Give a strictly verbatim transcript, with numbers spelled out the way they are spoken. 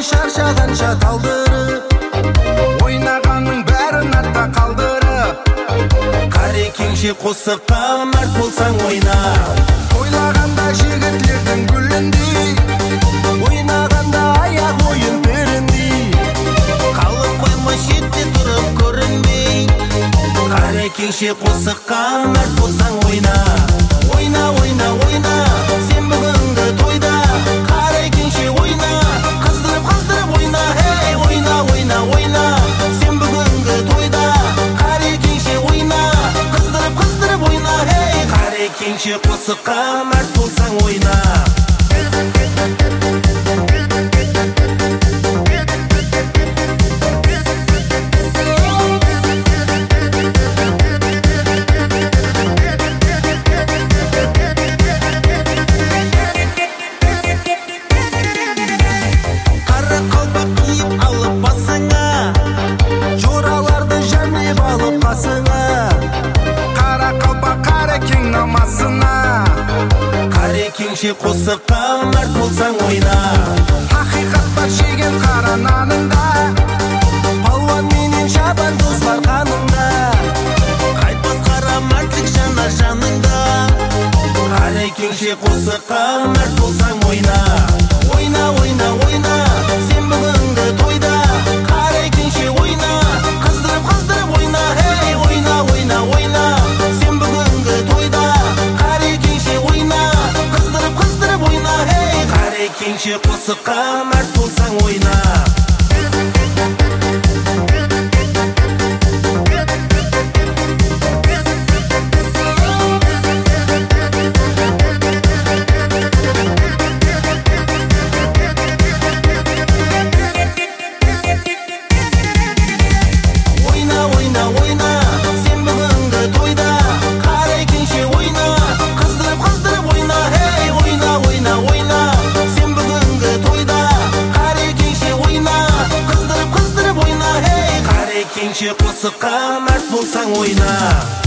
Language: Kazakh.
шаршағанша талдырып, ойнағанның бәрін артта қалдырып, қарекеңше қосыққа мәрт болсаң ойна. Ойлағанда жігітлердің гүліндей, ойнағанда аяқ ойын періндей, қалып қойма шетте тұрып көрінбей, қарекеңше қосыққа мәрт болсаң ойна. Ойна, ойна, ойна, сен бүгінгі тойда, қарекеңше ойна, қыздырып, қыздырып ойна, хей, ойна, ойна, ойна, сен бүгінгі тойда, қарекеңше ойна, қыздырып, қыздырып ойна, хей, қарекеңше қосыққа мәрт болсаң ойна. Қарекеңше қосыққа мәрт болсаң ойна. Хақиқат бар жеген қара наныңда, палуан менен шабан доз бар қаныңда, қайтпас қара мәртлік жанар жаныңда. Қарекеңше қосыққа мәрт болсаң ойна. Ойна, ойна, ойна, сен бүгінгі тойда, қарекеңше ойна, қыздырып, қыздырып ойна, хей, ойна, ойна, ойна, сен бүгінгі тойда, қарекеңше ойна, қыздырып, қыздырып ойна, хей, қарекеңше қосыққа мәрт болсаң ойна. Қарекеңше қосыққа мәрт болсаң ойна.